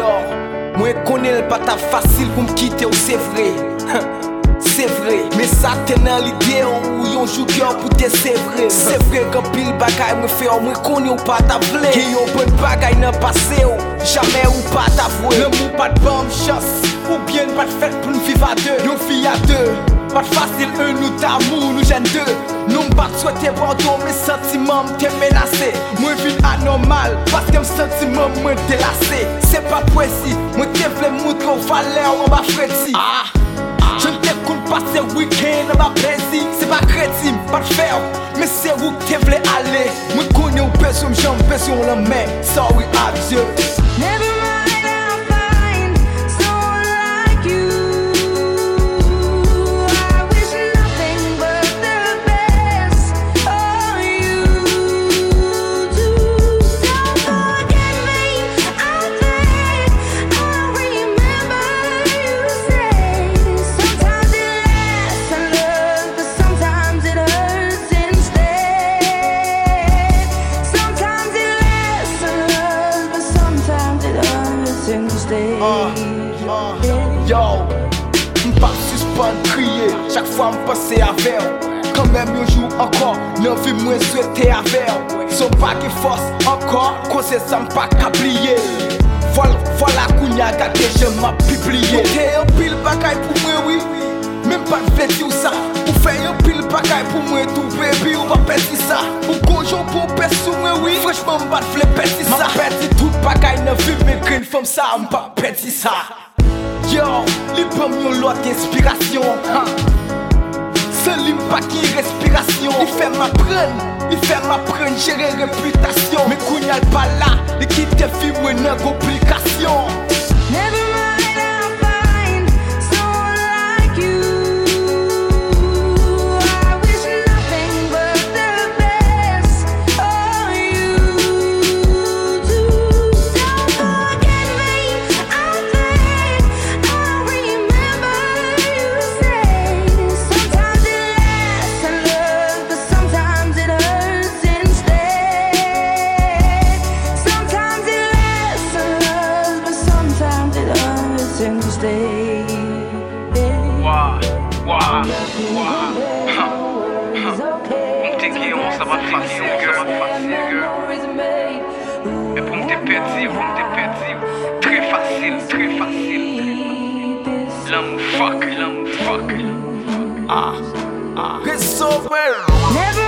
moi connais pas ta facile pour me quitter, c'est vrai. C'est vrai, mais ça t'es dans l'idée où yon joue cœur pour te c'est vrai. C'est vrai que pile bagay me fait, moi connais ou pas ta vle. Qui yon bonne bagay dans passé jamais ou pas ta voué. L'amour pas de bonne chance, ou bien pas de fête pour nous vivre à deux. Yon fille à deux, pas de facile nous d'amour, nous gêne deux. Nous pas de souhaiter pardon, mes sentiments m'te menacé. Moi vite anormal, parce que mes sentiments me délassé. C'est pas précis, moi te vle moutrer au valeur on va fréti. Je ne t'écoute pas ces week-ends, ma plaisir. C'est pas chrétien, pas de faire, mais c'est où que tu voulais aller. Moi connais ou personne, j'en personne la main. Sorry, adieu. Never mind, I'll find someone like you. I wish nothing but the best for you too. Don't forget me, I think I'll remember you say. Sometimes it lasts and loves, but sometimes it hurts instead. Sometimes it lasts and loves, but sometimes it hurts instead. Yo, m'pas suspendre crier chaque fois m'penser avec. Quand même un jour encore, non vie moins souhaiter avec. Son pas qui force encore, cause ça m'pas qu'oublier. Voilà kounya gâté je m'a publié. T'es un pile bagaille pour moi oui, même pas de fait tout ça. Ou fait un pile bagaille pour moi tout baby ou pas perdre ça. Ou gojo pour perdre moi oui, franchement m'pas de perdre ça. M'a perdu tout bagaille dans vie mais green femme ça m'pas perdre ça. Yo, li prend yon lot d'inspiration. C'est lui pas qui respiration. Il fait m'apprendre, gérer réputation. Mais kounya pas là, il quitte vie ou une complication. Never mind, I'll find someone like you. I wish nothing but the best for you too. Don't forget me, I think I'll remember you say. Sometimes it lasts and loves, but sometimes it hurts instead. Sometimes it lasts and loves, but sometimes it hurts instead. Wah, wah, wah. Pour me dire on ça va facile, girl. Et pour me perdu, très facile, très facile. L'amour fuck. It's so well. Never